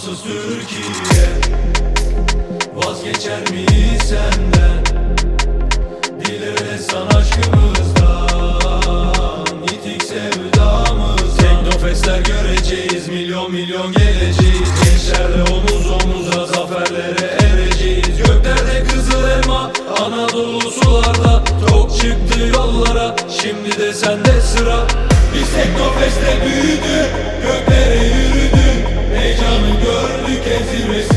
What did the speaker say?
bağımsız Türkiye vazgeçer mi senden? Bilir desan aşkımızdan, yitik sevdamızdan. Teknofestler göreceğiz, milyon milyon geleceğiz. Gençlerle omuz omuza zaferlere ereceğiz. Göklerde kızıl elma, Anadolu sularda. Tok çıktı yollara, şimdi de sende sıra. Biz Teknofest'te büyüdük, göklere yürüdük. Heyecanı gördük, en zirvesi